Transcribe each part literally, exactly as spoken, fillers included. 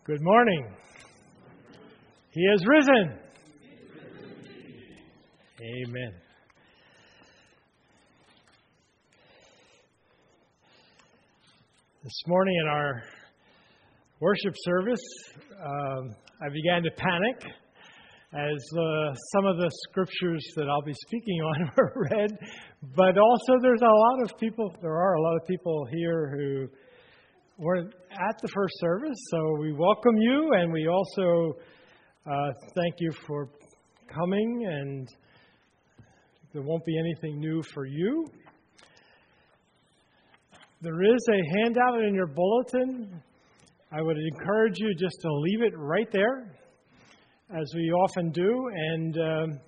Good morning. He is risen. Amen. This morning in our worship service, um, I began to panic as uh, some of the scriptures that I'll be speaking on were read. But also there's a lot of people, there are a lot of people here who weren't at the first service. So we welcome you, and we also uh, thank you for coming, and there won't be anything new for you. There is a handout in your bulletin. I would encourage you just to leave it right there, as we often do, and um,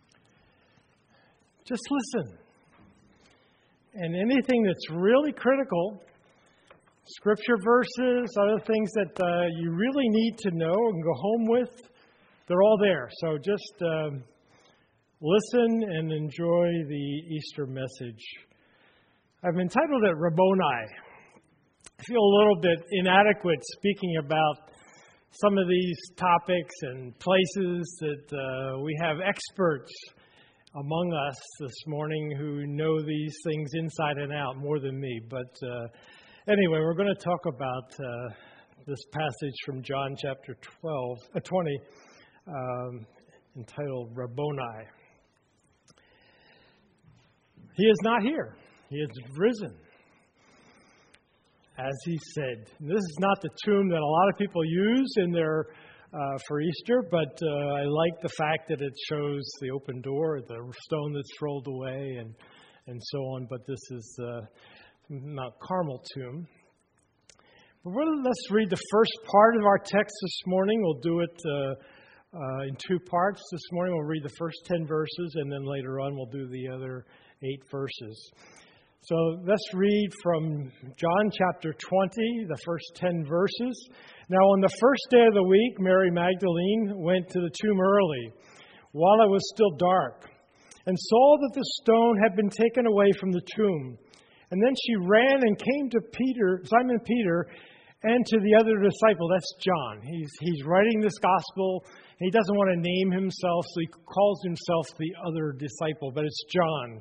just listen. And anything that's really critical, scripture verses, other things that uh, you really need to know and go home with, they're all there. So just um, listen and enjoy the Easter message. I've entitled it Rabboni. I feel a little bit inadequate speaking about some of these topics and places that uh, we have experts among us this morning who know these things inside and out more than me. But uh, anyway, we're going to talk about uh, this passage from John chapter twelve, uh, twenty, um, entitled Rabboni. He is not here. He is risen, as he said. This is not the tomb that a lot of people use in their uh, for Easter, but uh, I like the fact that it shows the open door, the stone that's rolled away, and and so on. But this is uh, Mount Carmel tomb. But let's read the first part of our text this morning. We'll do it uh, uh, in two parts this morning. We'll read the first ten verses, and then later on we'll do the other eight verses. So let's read from John chapter twenty, the first ten verses. Now on the first day of the week, Mary Magdalene went to the tomb early, while it was still dark, and saw that the stone had been taken away from the tomb. And then she ran and came to Peter, Simon Peter, and to the other disciple. That's John. He's he's writing this gospel, and he doesn't want to name himself, so he calls himself the other disciple, but it's John,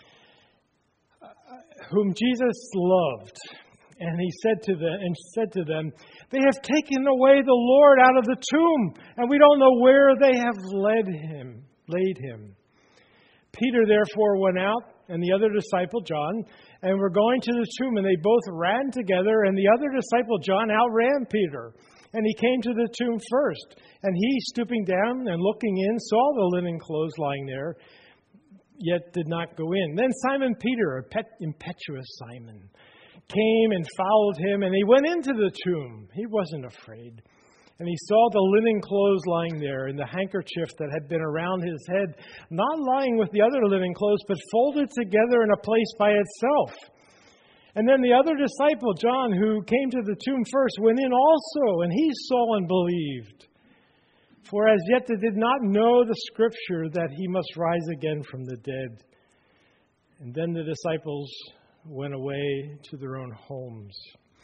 whom Jesus loved. And he said to them, and said to them, "They have taken away the Lord out of the tomb, and we don't know where they have led him, laid him." Peter therefore went out, and the other disciple, John, and were going to the tomb, and they both ran together, and the other disciple, John, outran Peter. And he came to the tomb first, and he, stooping down and looking in, saw the linen clothes lying there, yet did not go in. Then Simon Peter, impetuous Simon, came and followed him, and he went into the tomb. He wasn't afraid. And he saw the linen clothes lying there, and the handkerchief that had been around his head, not lying with the other linen clothes, but folded together in a place by itself. And then the other disciple, John, who came to the tomb first, went in also, and he saw and believed. For as yet they did not know the scripture that he must rise again from the dead. And then the disciples went away to their own homes.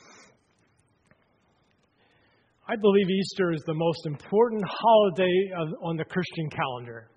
I believe Easter is the most important holiday of, on the Christian calendar.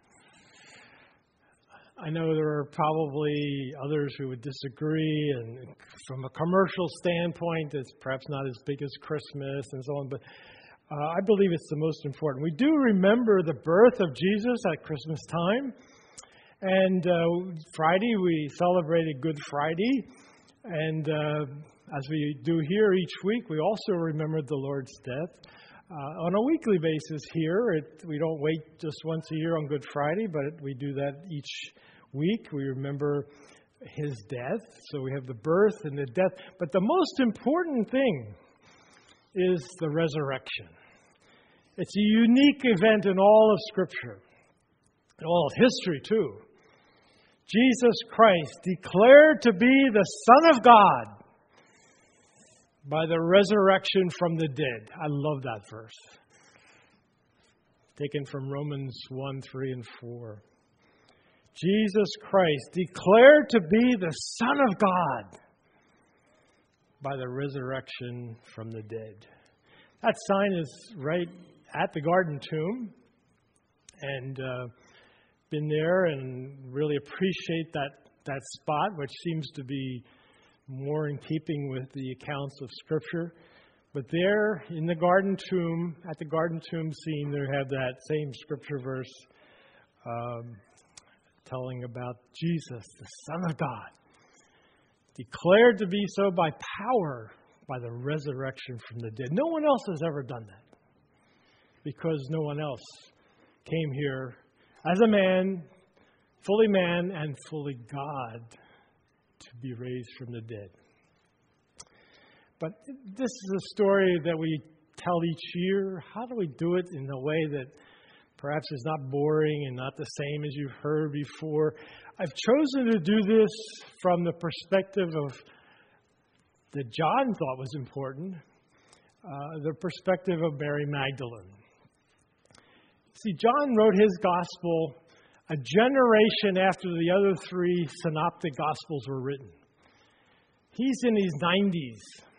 I know there are probably others who would disagree, and from a commercial standpoint, it's perhaps not as big as Christmas and so on, but uh, I believe it's the most important. We do remember the birth of Jesus at Christmas time, and uh, Friday we celebrated Good Friday, and uh, as we do here each week, we also remember the Lord's death. Uh, on a weekly basis here, it, we don't wait just once a year on Good Friday, but we do that each week. We remember his death. So we have the birth and the death. But the most important thing is the resurrection. It's a unique event in all of Scripture, in all of history too. Jesus Christ declared to be the Son of God by the resurrection from the dead. I love that verse. Taken from Romans one, three, and four. Jesus Christ declared to be the Son of God by the resurrection from the dead. That sign is right at the Garden Tomb, and uh, been there and really appreciate that, that spot, which seems to be more in keeping with the accounts of Scripture. But there in the Garden Tomb, at the Garden Tomb scene, they have that same Scripture verse um, telling about Jesus, the Son of God, declared to be so by power, by the resurrection from the dead. No one else has ever done that, because no one else came here as a man, fully man and fully God, to be raised from the dead. But this is a story that we tell each year. How do we do it in a way that perhaps is not boring and not the same as you've heard before? I've chosen to do this from the perspective of that John thought was important, uh, the perspective of Mary Magdalene. See, John wrote his gospel a generation after the other three synoptic gospels were written. He's in his nineties.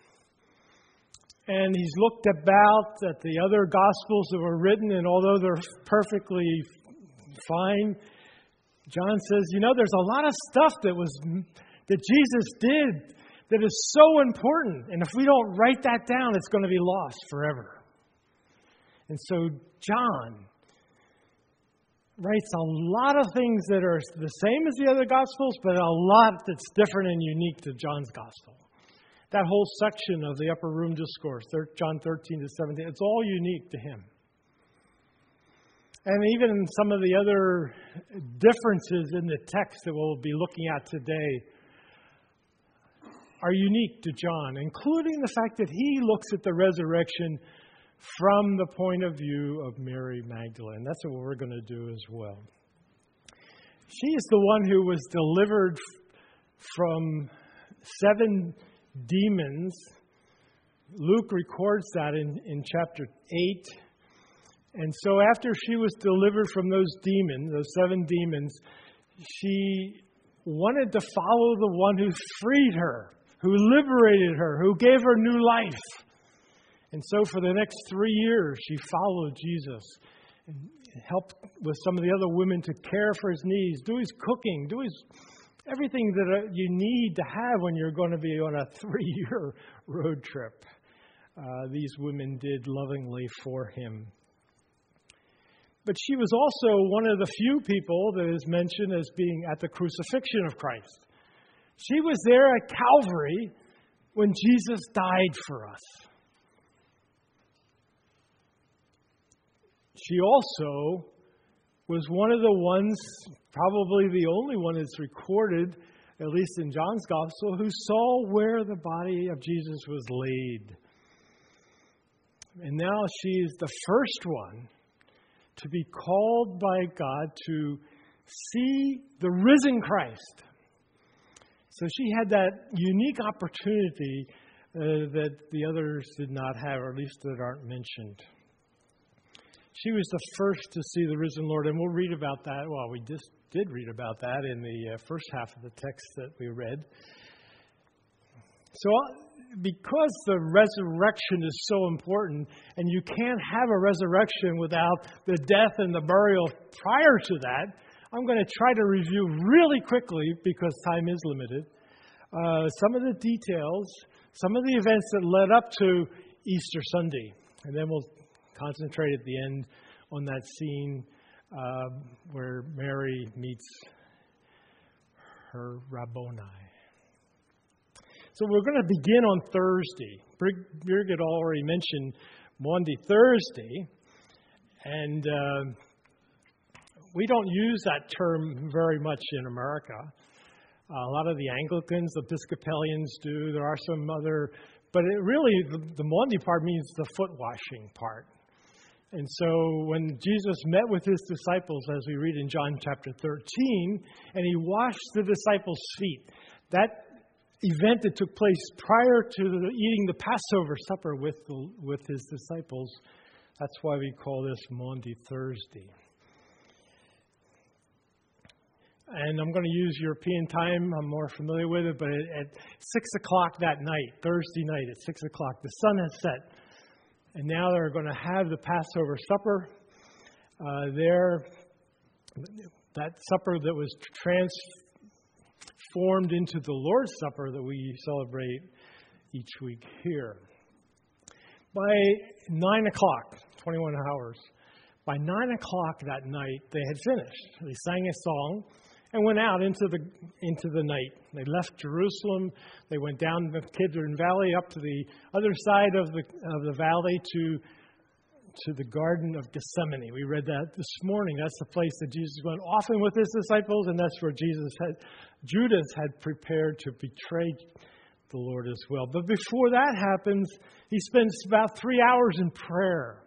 And he's looked about at the other gospels that were written, and although they're perfectly fine, John says, you know, there's a lot of stuff that was that Jesus did that is so important. And if we don't write that down, it's going to be lost forever. And so John writes a lot of things that are the same as the other Gospels, but a lot that's different and unique to John's Gospel. That whole section of the Upper Room Discourse, John thirteen to seventeen, it's all unique to him. And even some of the other differences in the text that we'll be looking at today are unique to John, including the fact that he looks at the resurrection from the point of view of Mary Magdalene. That's what we're going to do as well. She is the one who was delivered from seven demons. Luke records that in, in chapter eight. And so after she was delivered from those demons, those seven demons, she wanted to follow the one who freed her, who liberated her, who gave her new life. And so for the next three years, she followed Jesus and helped with some of the other women to care for his needs, do his cooking, do his everything that you need to have when you're going to be on a three-year road trip. Uh, these women did lovingly for him. But she was also one of the few people that is mentioned as being at the crucifixion of Christ. She was there at Calvary when Jesus died for us. She also was one of the ones, probably the only one that's recorded, at least in John's Gospel, who saw where the body of Jesus was laid. And now she is the first one to be called by God to see the risen Christ. So she had that unique opportunity uh, that the others did not have, or at least that aren't mentioned. She was the first to see the risen Lord, and we'll read about that. Well, we just did read about that in the uh, first half of the text that we read. So because the resurrection is so important, and you can't have a resurrection without the death and the burial prior to that, I'm going to try to review really quickly, because time is limited, uh, some of the details, some of the events that led up to Easter Sunday. And then we'll concentrate at the end on that scene uh, where Mary meets her Rabboni. So we're going to begin on Thursday. Birgit already mentioned Maundy Thursday, and uh, we don't use that term very much in America. Uh, a lot of the Anglicans, Episcopalians do. There are some other, but it really, the, the Maundy part means the foot washing part. And so when Jesus met with his disciples, as we read in John chapter thirteen, and he washed the disciples' feet, that event that took place prior to the, eating the Passover supper with the, with his disciples, that's why we call this Maundy Thursday. And I'm going to use European time. I'm more familiar with it, but at six o'clock that night, Thursday night at six o'clock, the sun has set. And now they're going to have the Passover supper uh, there. That supper that was transformed into the Lord's Supper that we celebrate each week here. By nine o'clock, twenty-one hours, by nine o'clock that night, they had finished. They sang a song and went out into the into the night. They left Jerusalem. They went down the Kidron Valley up to the other side of the of the valley to to the Garden of Gethsemane. We read that this morning. That's the place that Jesus went often with his disciples, and that's where Jesus had Judas had prepared to betray the Lord as well. But before that happens, he spends about three hours in prayer.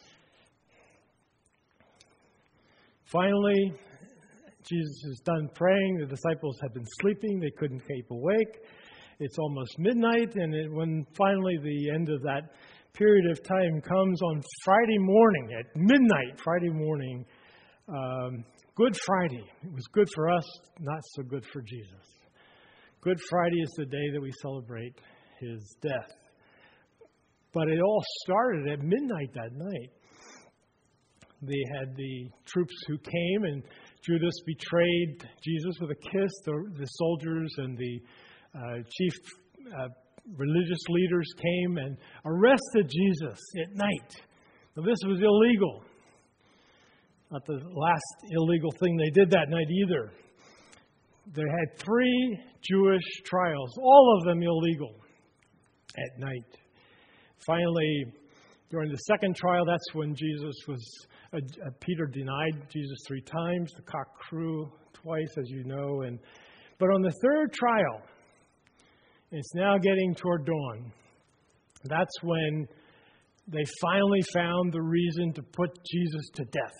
Finally, Jesus is done praying. The disciples had been sleeping. They couldn't keep awake. It's almost midnight, and it, when finally the end of that period of time comes on Friday morning, at midnight, Friday morning, um, Good Friday. It was good for us, not so good for Jesus. Good Friday is the day that we celebrate his death. But it all started at midnight that night. They had the troops who came, and Judas betrayed Jesus with a kiss. The, the soldiers and the uh, chief uh, religious leaders came and arrested Jesus at night. Now, this was illegal. Not the last illegal thing they did that night either. They had three Jewish trials, all of them illegal, at night. Finally, during the second trial, that's when Jesus was, uh, uh, Peter denied Jesus three times. The cock crew twice, as you know. And but on the third trial, it's now getting toward dawn. That's when they finally found the reason to put Jesus to death.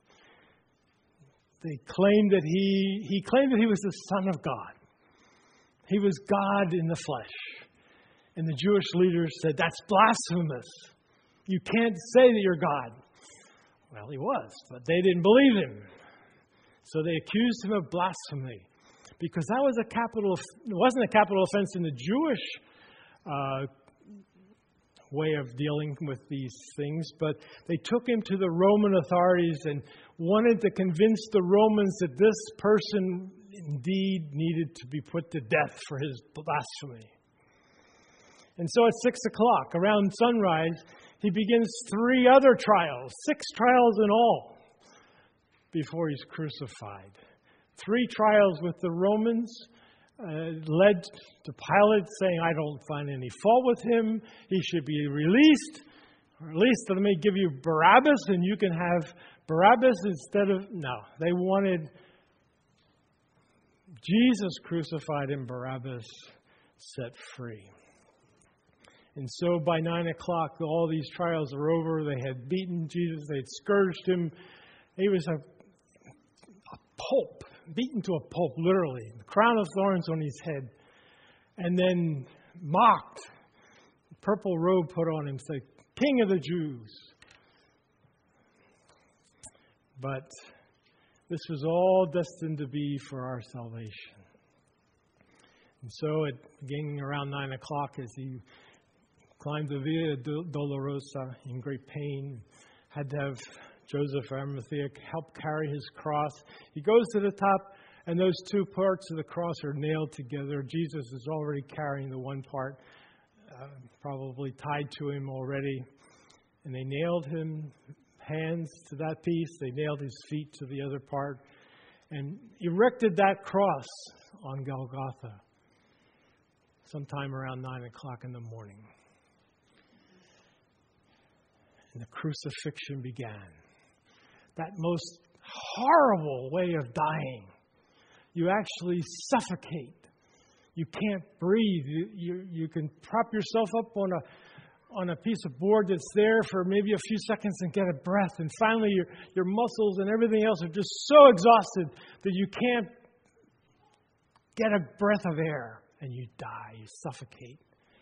They claimed that he, he claimed that he was the Son of God. He was God in the flesh. And the Jewish leaders said, that's blasphemous. You can't say that you're God. Well, he was, but they didn't believe him. So they accused him of blasphemy. Because that was a capital, it wasn't a capital offense in the Jewish uh, way of dealing with these things, but they took him to the Roman authorities and wanted to convince the Romans that this person indeed needed to be put to death for his blasphemy. And so at six o'clock, around sunrise, he begins three other trials, six trials in all, before he's crucified. Three trials with the Romans uh, led to Pilate saying, I don't find any fault with him. He should be released. Or at least let me give you Barabbas and you can have Barabbas instead of... No, they wanted Jesus crucified and Barabbas set free. And so by nine o'clock, all these trials are over. They had beaten Jesus. They had scourged him. He was a, a pulp. Beaten to a pulp, literally. The crown of thorns on his head. And then mocked. Purple robe put on him. Say, King of the Jews. But this was all destined to be for our salvation. And so, it beginning around nine o'clock, as he climbed the Via Dolorosa in great pain, had to have Joseph of Arimathea helped carry his cross. He goes to the top, and those two parts of the cross are nailed together. Jesus is already carrying the one part, uh, probably tied to him already. And they nailed him, hands to that piece. They nailed his feet to the other part, and erected that cross on Golgotha sometime around nine o'clock in the morning. And the crucifixion began. That most horrible way of dying. You actually suffocate. You can't breathe. You, you, you can prop yourself up on a on a piece of board that's there for maybe a few seconds and get a breath. And finally your, your muscles and everything else are just so exhausted that you can't get a breath of air. And you die. You suffocate.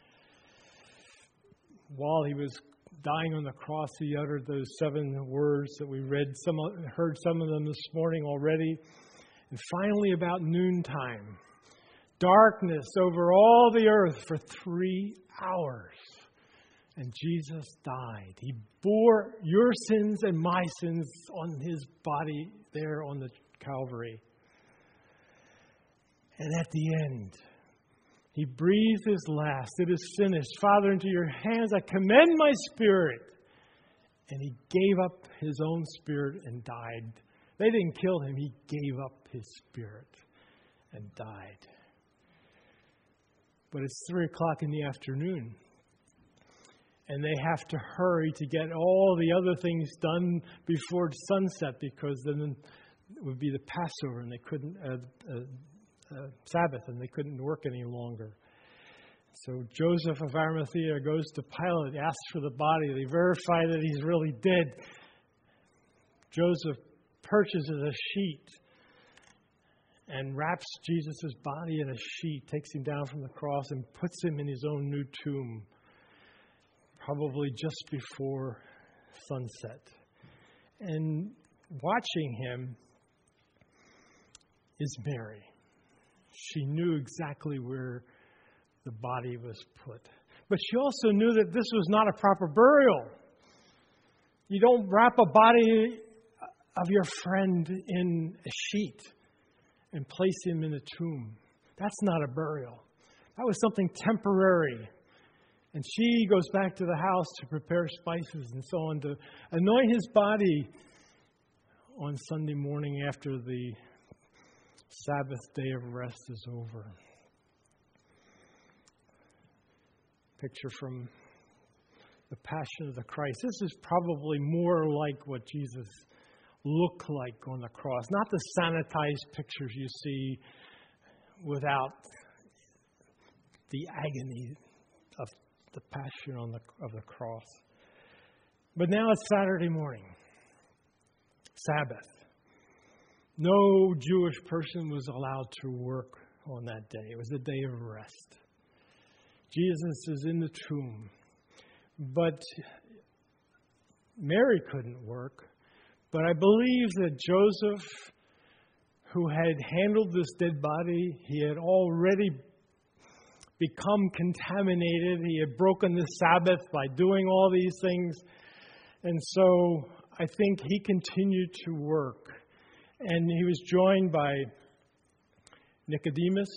While he was dying on the cross, he uttered those seven words that we read, some heard some of them this morning already. And finally, about noontime, darkness over all the earth for three hours. And Jesus died. He bore your sins and my sins on his body there on the Calvary. And at the end, he breathed his last. It is finished. Father, into your hands I commend my spirit. And he gave up his own spirit and died. They didn't kill him. He gave up his spirit and died. But it's three o'clock in the afternoon. And they have to hurry to get all the other things done before sunset, because then it would be the Passover and they couldn't, uh, uh, uh, Sabbath, and they couldn't work any longer. So Joseph of Arimathea goes to Pilate, asks for the body. They verify that he's really dead. Joseph purchases a sheet and wraps Jesus' body in a sheet, takes him down from the cross and puts him in his own new tomb, probably just before sunset. And watching him is Mary. She knew exactly where the body was put. But she also knew that this was not a proper burial. You don't wrap a body of your friend in a sheet and place him in a tomb. That's not a burial. That was something temporary. And she goes back to the house to prepare spices and so on to anoint his body on Sunday morning after the Sabbath day of rest is over. Picture from the Passion of the Christ. This is probably more like what Jesus looked like on the cross. Not the sanitized pictures you see without the agony of the passion on the of the cross. But now it's Saturday morning, Sabbath. No Jewish person was allowed to work on that day. It was a day of rest. Jesus is in the tomb, but Mary couldn't work. But I believe that Joseph, who had handled this dead body, he had already become contaminated. He had broken the Sabbath by doing all these things. And so I think he continued to work. And he was joined by Nicodemus,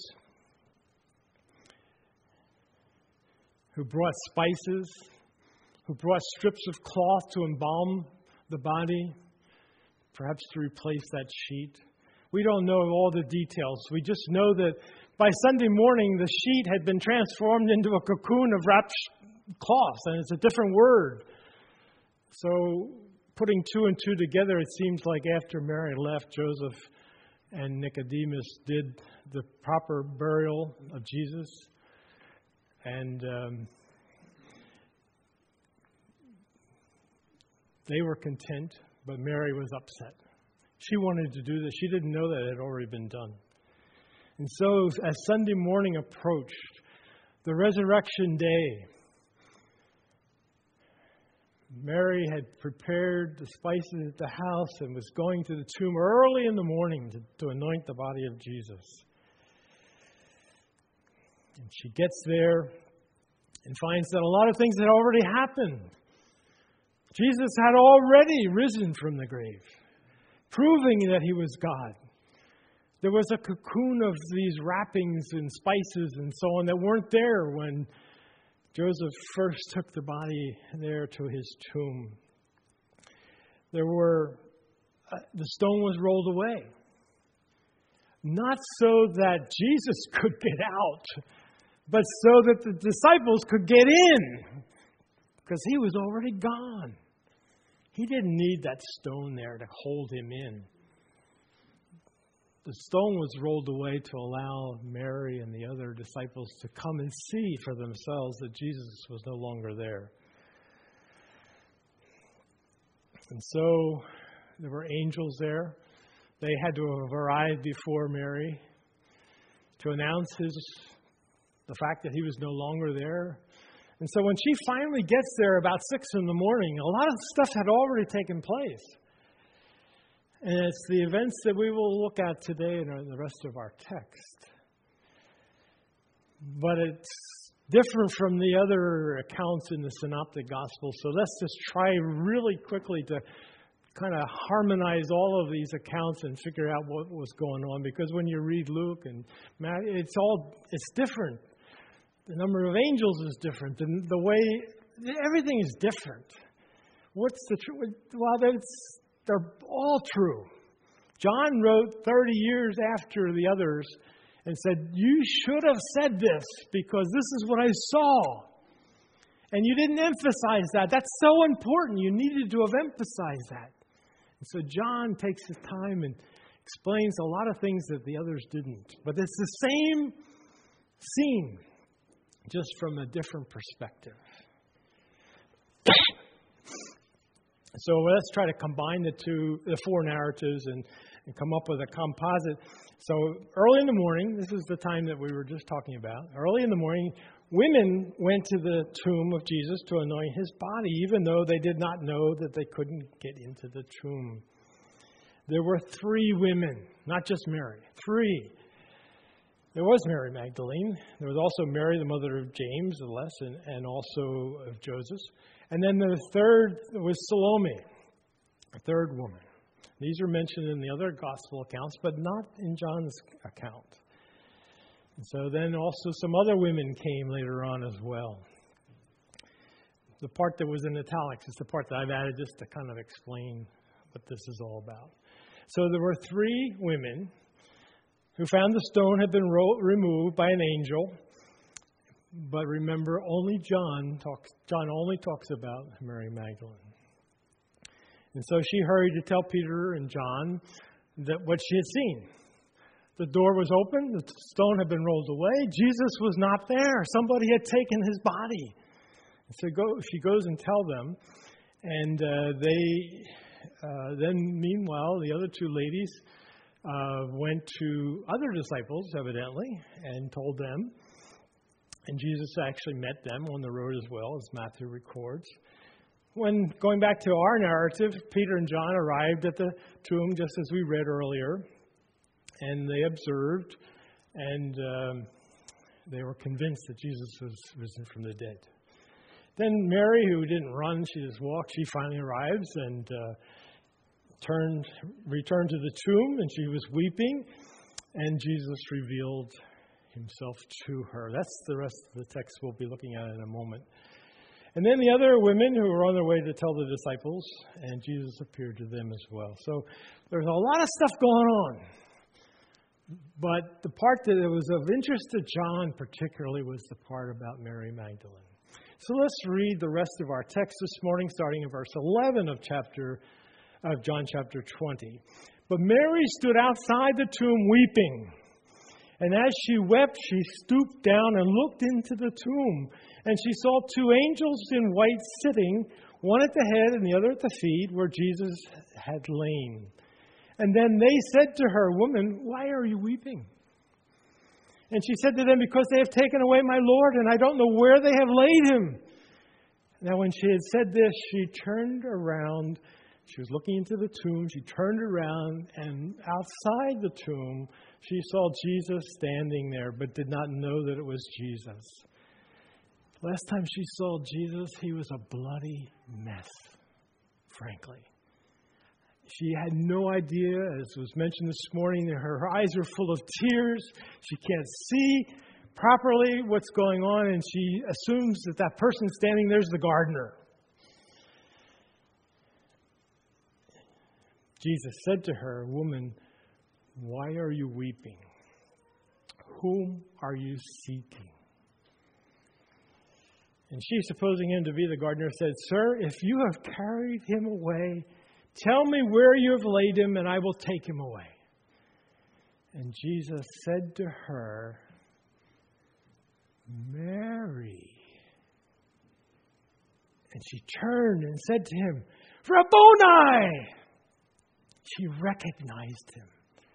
who brought spices, who brought strips of cloth to embalm the body, perhaps to replace that sheet. We don't know all the details. We just know that by Sunday morning, the sheet had been transformed into a cocoon of wrapped cloth, and it's a different word. So putting two and two together, it seems like after Mary left, Joseph and Nicodemus did the proper burial of Jesus. And um, they were content, but Mary was upset. She wanted to do this. She didn't know that it had already been done. And so as Sunday morning approached, the resurrection day, Mary had prepared the spices at the house and was going to the tomb early in the morning to, to anoint the body of Jesus. And she gets there and finds that a lot of things had already happened. Jesus had already risen from the grave, proving that he was God. There was a cocoon of these wrappings and spices and so on that weren't there when Joseph first took the body there to his tomb. There were, uh, the stone was rolled away. Not so that Jesus could get out, but so that the disciples could get in, because he was already gone. He didn't need that stone there to hold him in. The stone was rolled away to allow Mary and the other disciples to come and see for themselves that Jesus was no longer there. And so there were angels there. They had to have arrived before Mary to announce his the fact that he was no longer there. And so when she finally gets there about six in the morning, a lot of stuff had already taken place. And it's the events that we will look at today in the rest of our text. But it's different from the other accounts in the Synoptic Gospels. So let's just try really quickly to kind of harmonize all of these accounts and figure out what was going on. Because when you read Luke and Matthew, it's all it's different. The number of angels is different. The, the way everything is different. What's the truth? Well, it's, they're all true. John wrote thirty years after the others and said, you should have said this because this is what I saw. And you didn't emphasize that. That's so important. You needed to have emphasized that. And so John takes his time and explains a lot of things that the others didn't. But it's the same scene, just from a different perspective. So let's try to combine the two, the four narratives and, and come up with a composite. So early in the morning, this is the time that we were just talking about. Early in the morning, women went to the tomb of Jesus to anoint his body, even though they did not know that they couldn't get into the tomb. There were three women, not just Mary, three. There was Mary Magdalene. There was also Mary, the mother of James, the Less, and, and also of Joseph. And then the third was Salome, a third woman. These are mentioned in the other gospel accounts, but not in John's account. And so then also some other women came later on as well. The part that was in italics is the part that I've added just to kind of explain what this is all about. So there were three women who found the stone had been ro- removed by an angel. But remember, only John talks. John only talks about Mary Magdalene. And so she hurried to tell Peter and John that what she had seen. The door was open. The stone had been rolled away. Jesus was not there. Somebody had taken his body. And so go, she goes and tells them. And uh, they uh, then, meanwhile, the other two ladies uh, went to other disciples, evidently, and told them. And Jesus actually met them on the road as well, as Matthew records. When going back to our narrative, Peter and John arrived at the tomb just as we read earlier. And they observed, and um, they were convinced that Jesus was risen from the dead. Then Mary, who didn't run, she just walked, she finally arrives and uh, turned, returned to the tomb, and she was weeping. And Jesus revealed himself to her. That's the rest of the text we'll be looking at in a moment. And then the other women who were on their way to tell the disciples, and Jesus appeared to them as well. So there's a lot of stuff going on. But the part that was of interest to John particularly was the part about Mary Magdalene. So let's read the rest of our text this morning, starting in verse eleven of chapter of John chapter twenty. But Mary stood outside the tomb weeping. And as she wept, she stooped down and looked into the tomb. And she saw two angels in white sitting, one at the head and the other at the feet, where Jesus had lain. And then they said to her, "Woman, why are you weeping?" And she said to them, "Because they have taken away my Lord, and I don't know where they have laid him." Now when she had said this, she turned around. She was looking into the tomb. She turned around, and outside the tomb, she saw Jesus standing there, but did not know that it was Jesus. Last time she saw Jesus, he was a bloody mess, frankly. She had no idea, as was mentioned this morning, that her eyes are full of tears. She can't see properly what's going on, and she assumes that that person standing there is the gardener. Jesus said to her, "Woman, why are you weeping? Whom are you seeking?" And she, supposing him to be the gardener, said, "Sir, if you have carried him away, tell me where you have laid him, and I will take him away." And Jesus said to her, "Mary." And she turned and said to him, "Rabboni!" She recognized him.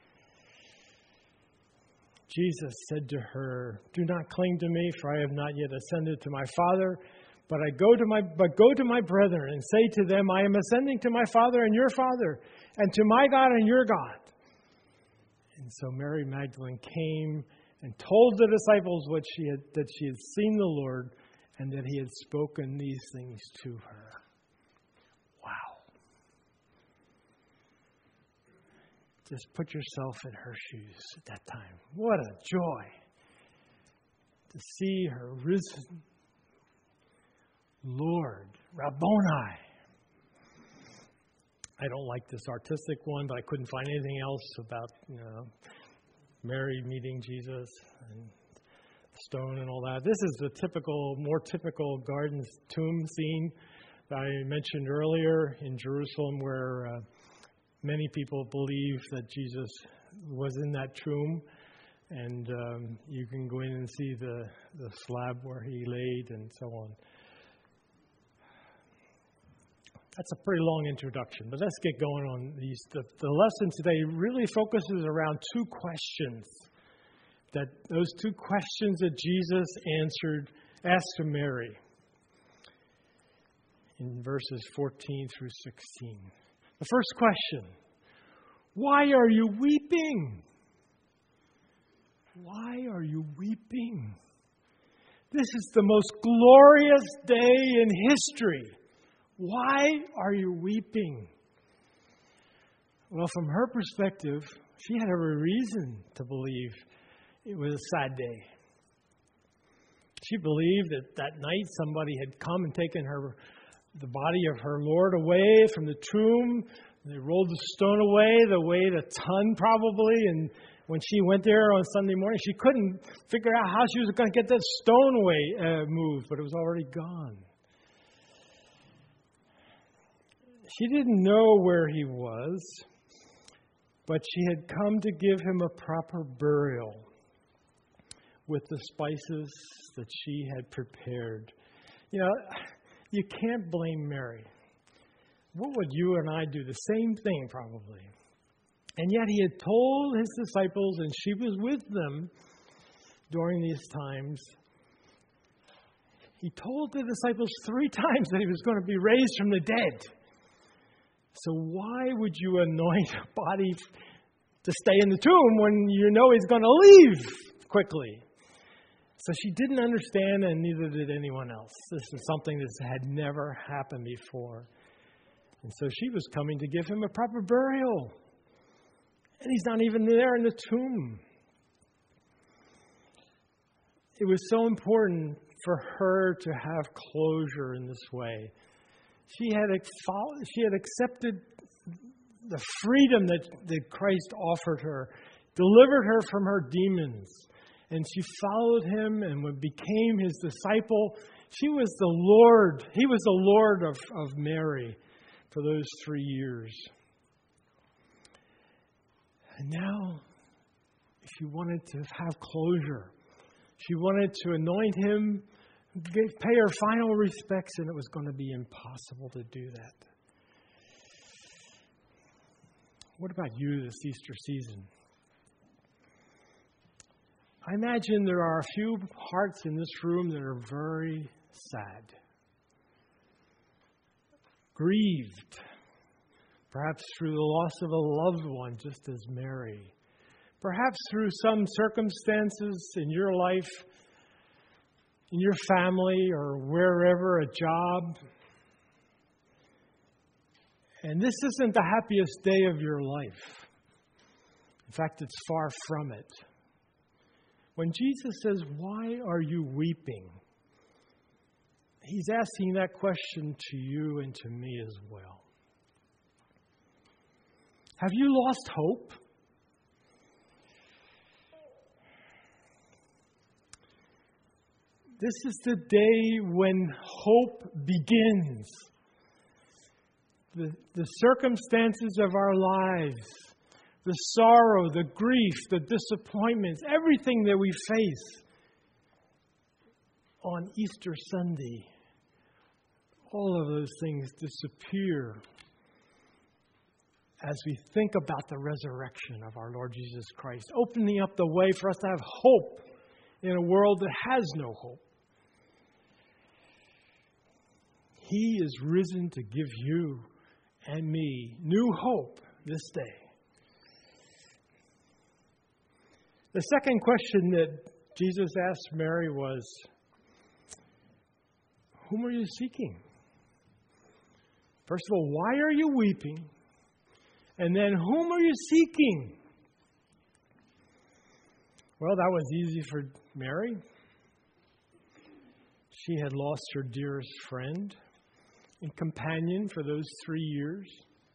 Jesus said to her, "Do not cling to me, for I have not yet ascended to my Father, but I go to my but go to my brethren and say to them, I am ascending to my Father and your Father, and to my God and your God." And so Mary Magdalene came and told the disciples what she had, that she had seen the Lord and that he had spoken these things to her. Wow. Just put yourself in her shoes at that time. What a joy to see her risen Lord, Rabboni. I don't like this artistic one, but I couldn't find anything else about, you know, Mary meeting Jesus and stone and all that. This is the typical, more typical garden tomb scene that I mentioned earlier in Jerusalem, where uh, many people believe that Jesus was in that tomb. And um, you can go in and see the, the slab where he laid and so on. That's a pretty long introduction, but let's get going on these. The, the lesson today really focuses around two questions. That those two questions that Jesus answered, asked to Mary in verses fourteen through sixteen. The first question, why are you weeping? Why are you weeping? This is the most glorious day in history. Why are you weeping? Well, from her perspective, she had every reason to believe it was a sad day. She believed that that night somebody had come and taken her, the body of her Lord away from the tomb. They rolled the stone away, the weighed a ton probably, and when she went there on Sunday morning, she couldn't figure out how she was going to get that stone away uh, moved, but it was already gone. She didn't know where he was, but she had come to give him a proper burial with the spices that she had prepared. You know, you can't blame Mary. What would you and I do? The same thing, probably. And yet he had told his disciples, and she was with them during these times. He told the disciples three times that he was going to be raised from the dead. So why would you anoint a body to stay in the tomb when you know he's going to leave quickly? So she didn't understand, and neither did anyone else. This is something that had never happened before. And so she was coming to give him a proper burial. And he's not even there in the tomb. It was so important for her to have closure in this way. She had she had accepted the freedom that, that Christ offered her, delivered her from her demons, and she followed him and became his disciple. She was the Lord. He was the Lord of, of Mary for those three years. And now, she wanted to have closure. She wanted to anoint him, pay her final respects, and it was going to be impossible to do that. What about you this Easter season? I imagine there are a few hearts in this room that are very sad, grieved, perhaps through the loss of a loved one, just as Mary. Perhaps through some circumstances in your life, in your family, or wherever, a job. And this isn't the happiest day of your life. In fact, it's far from it. When Jesus says, "Why are you weeping?" He's asking that question to you and to me as well. Have you lost hope? This is the day when hope begins. The, the circumstances of our lives, the sorrow, the grief, the disappointments, everything that we face on Easter Sunday, all of those things disappear as we think about the resurrection of our Lord Jesus Christ, opening up the way for us to have hope in a world that has no hope. He is risen to give you and me new hope this day. The second question that Jesus asked Mary was, whom are you seeking? First of all, why are you weeping? And then, whom are you seeking? Well, that was easy for Mary. She had lost her dearest friend and companion for those three years.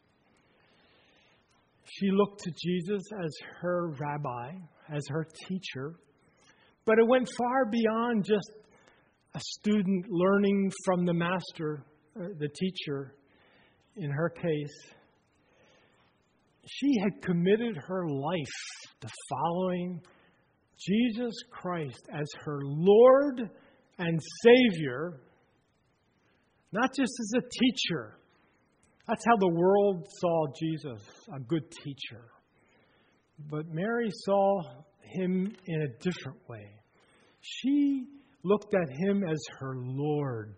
She looked to Jesus as her rabbi, as her teacher. But it went far beyond just a student learning from the master, uh, the teacher, in her case. She had committed her life to following Jesus Christ as her Lord and Savior, not just as a teacher. That's how the world saw Jesus, a good teacher. But Mary saw him in a different way. She looked at him as her Lord.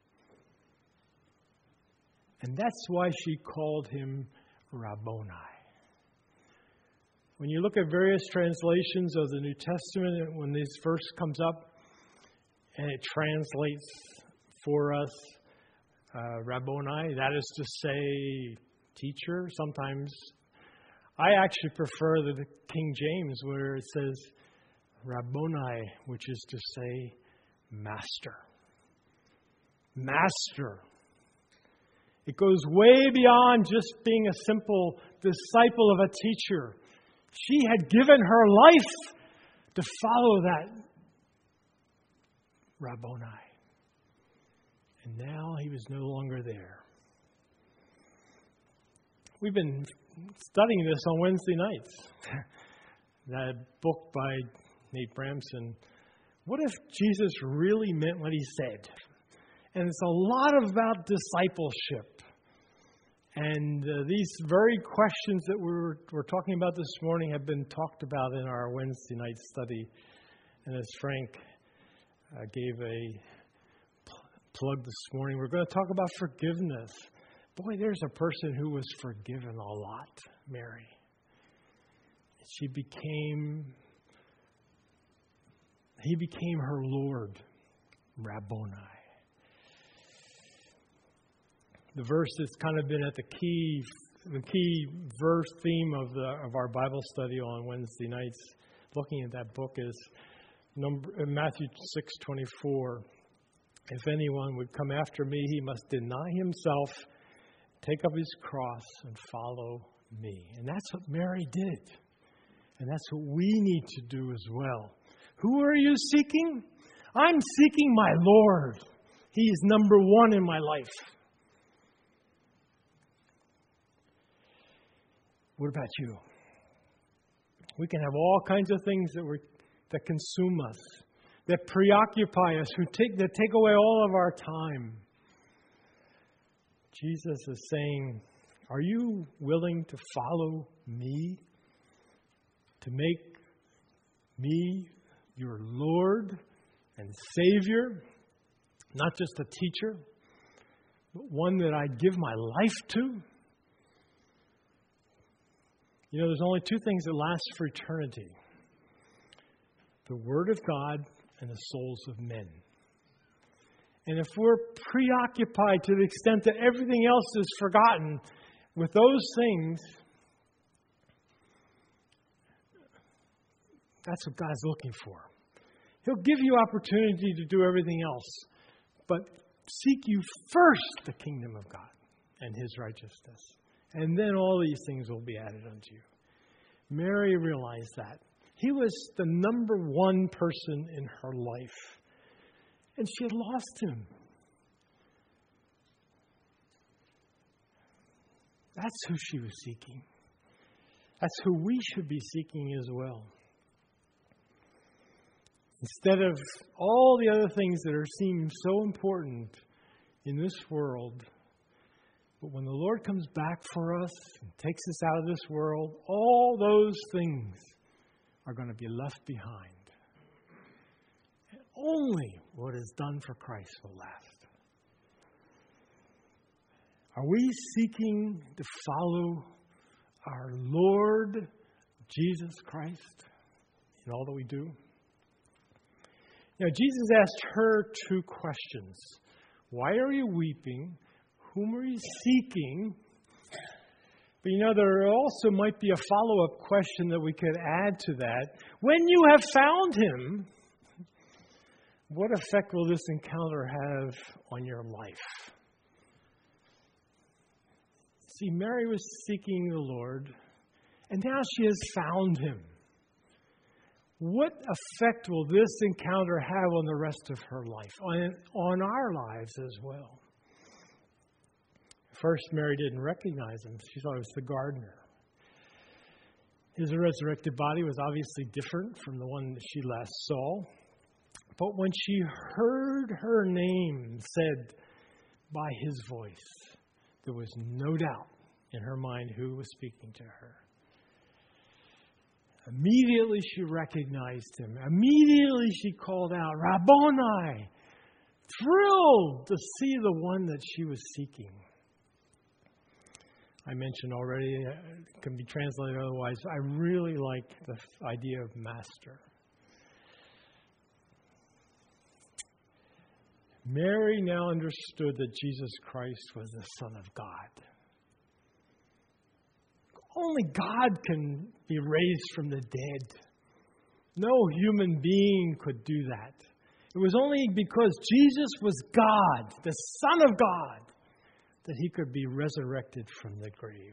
And that's why she called him Rabboni. When you look at various translations of the New Testament, when this verse comes up and it translates for us uh, Rabboni, that is to say teacher. Sometimes I actually prefer the King James where it says Rabboni, which is to say master. Master. It goes way beyond just being a simple disciple of a teacher. She had given her life to follow that Rabboni. And now he was no longer there. We've been studying this on Wednesday nights. That book by Nate Bramson. What if Jesus really meant what he said? And it's a lot about discipleship. And uh, these very questions that we're, we're talking about this morning have been talked about in our Wednesday night study. And as Frank uh, gave a pl- plug this morning, we're going to talk about forgiveness. Boy, there's a person who was forgiven a lot, Mary. She became, he became her Lord, Rabboni. The verse that's kind of been at the key, the key verse theme of the of our Bible study on Wednesday nights, looking at that book, is number, Matthew six twenty-four. If anyone would come after me, he must deny himself, take up his cross, and follow me. And that's what Mary did. And that's what we need to do as well. Who are you seeking? I'm seeking my Lord. He is number one in my life. What about you? We can have all kinds of things that we that consume us, that preoccupy us, who take that take away all of our time. Jesus is saying, are you willing to follow me? To make me your Lord and Savior? Not just a teacher, but one that I give my life to? You know, there's only two things that last for eternity. The Word of God and the souls of men. And if we're preoccupied to the extent that everything else is forgotten with those things, that's what God's looking for. He'll give you opportunity to do everything else, but seek you first the kingdom of God and His righteousness. And then all these things will be added unto you. Mary realized that. He was the number one person in her life. And she had lost him. That's who she was seeking. That's who we should be seeking as well. Instead of all the other things that are seem so important in this world, but when the Lord comes back for us and takes us out of this world, all those things are going to be left behind. And only what is done for Christ will last. Are we seeking to follow our Lord Jesus Christ in all that we do? You know, Jesus asked her two questions. Why are you weeping? Whom are you seeking? But you know, there also might be a follow-up question that we could add to that. When you have found him, what effect will this encounter have on your life? See, Mary was seeking the Lord, and now she has found him. What effect will this encounter have on the rest of her life, on, on our lives as well? First, Mary didn't recognize him. She thought it was the gardener. His resurrected body was obviously different from the one that she last saw. But when she heard her name said by his voice, there was no doubt in her mind who was speaking to her. Immediately she recognized him. Immediately she called out, Rabboni, thrilled to see the one that she was seeking. I mentioned already, it can be translated otherwise, I really like the idea of master. Mary now understood that Jesus Christ was the Son of God. Only God can be raised from the dead. No human being could do that. It was only because Jesus was God, the Son of God, that he could be resurrected from the grave.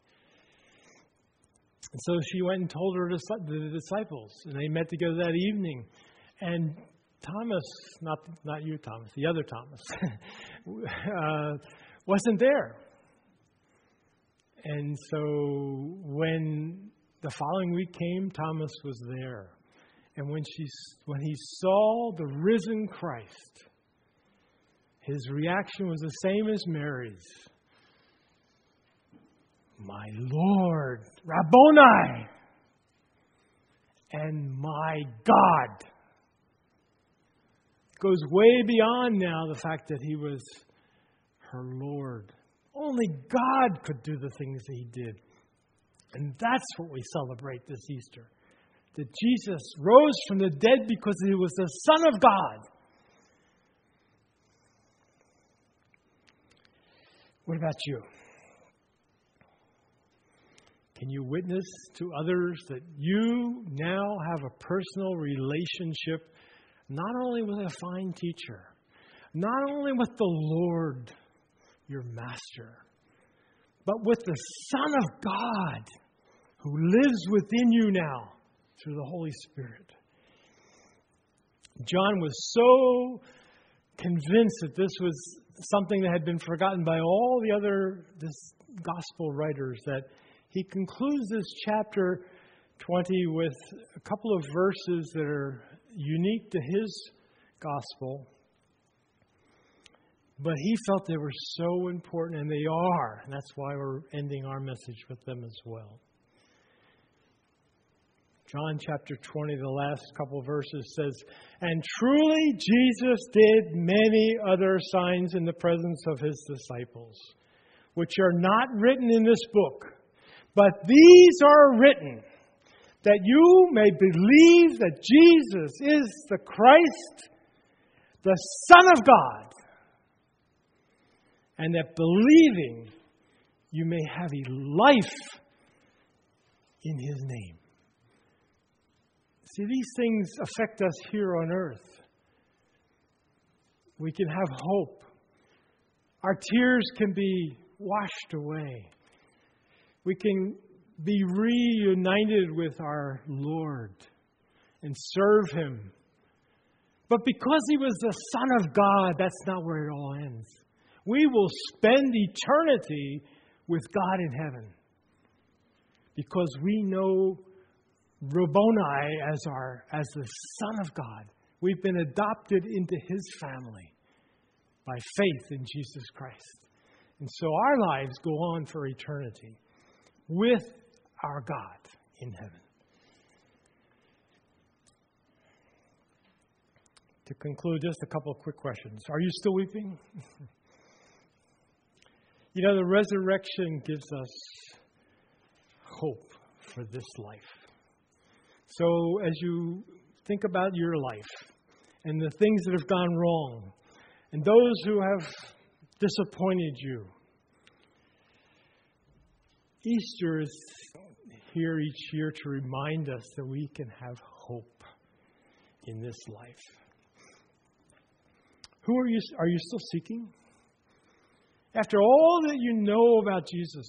And so she went and told her the disciples, and they met together that evening. And Thomas, not not you, Thomas, the other Thomas, uh, wasn't there. And so when the following week came, Thomas was there. And when she, when he saw the risen Christ, his reaction was the same as Mary's. My Lord, Rabboni, and my God. Goes way beyond now the fact that he was her Lord. Only God could do the things that he did. And that's what we celebrate this Easter. That Jesus rose from the dead because he was the Son of God. What about you? Can you witness to others that you now have a personal relationship not only with a fine teacher, not only with the Lord, your master, but with the Son of God who lives within you now through the Holy Spirit? John was so convinced that this was something that had been forgotten by all the other this gospel writers that he concludes this chapter twenty with a couple of verses that are unique to his gospel. But he felt they were so important, and they are. And that's why we're ending our message with them as well. John chapter twenty, the last couple of verses says, and truly Jesus did many other signs in the presence of his disciples, which are not written in this book. But these are written, that you may believe that Jesus is the Christ, the Son of God, and that believing you may have a life in his name. See, these things affect us here on earth. We can have hope. Our tears can be washed away. We can be reunited with our Lord and serve him. But because he was the Son of God, that's not where it all ends. We will spend eternity with God in heaven because we know Rabboni as our as the Son of God. We've been adopted into his family by faith in Jesus Christ. And so our lives go on for eternity with our God in heaven. To conclude, just a couple of quick questions. Are you still weeping? You know, the resurrection gives us hope for this life. So as you think about your life and the things that have gone wrong and those who have disappointed you, Easter is here each year to remind us that we can have hope in this life. Who are you? Are you still seeking? After all that you know about Jesus,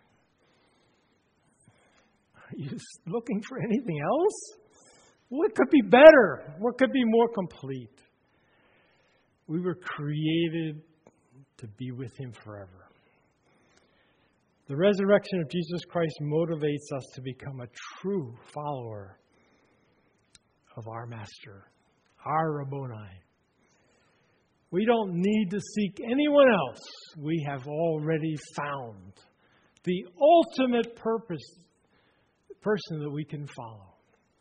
are you looking for anything else? What could be better? What could be more complete? We were created to be with Him forever. The resurrection of Jesus Christ motivates us to become a true follower of our Master, our Rabboni. We don't need to seek anyone else. We have already found the ultimate purpose, person that we can follow.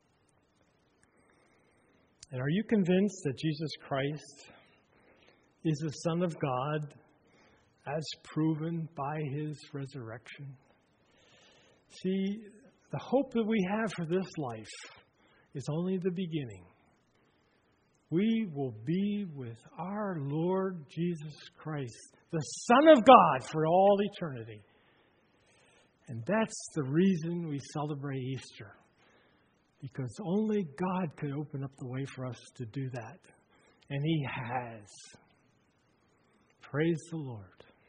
And are you convinced that Jesus Christ is the Son of God as proven by His resurrection? See, the hope that we have for this life is only the beginning. We will be with our Lord Jesus Christ, the Son of God, for all eternity. And that's the reason we celebrate Easter. Because only God could open up the way for us to do that. And He has. Praise the Lord.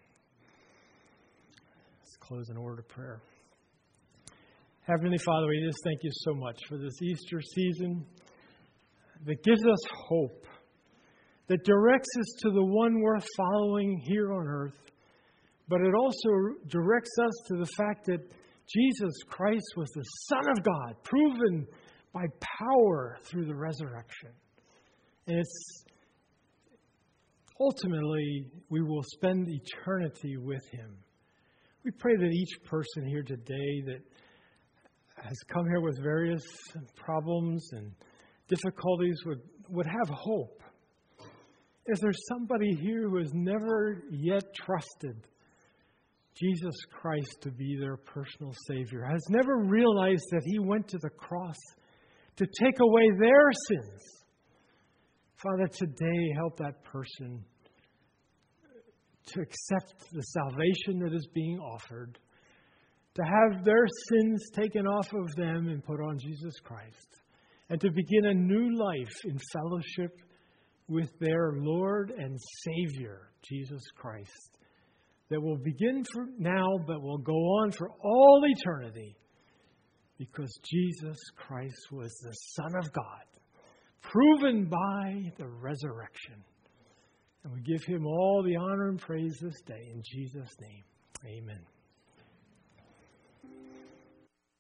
Let's close in a word of prayer. Heavenly Father, we just thank You so much for this Easter season that gives us hope, that directs us to the one worth following here on earth. But it also directs us to the fact that Jesus Christ was the Son of God, proven by power through the resurrection. And it's ultimately, we will spend eternity with Him. We pray that each person here today that has come here with various problems and difficulties would, would have hope. If there's somebody here who has never yet trusted Jesus Christ to be their personal Savior, has never realized that He went to the cross to take away their sins, Father, today help that person to accept the salvation that is being offered, to have their sins taken off of them and put on Jesus Christ, and to begin a new life in fellowship with their Lord and Savior, Jesus Christ, that will begin for now but will go on for all eternity, because Jesus Christ was the Son of God, proven by the resurrection. And we give Him all the honor and praise this day. In Jesus' name, amen.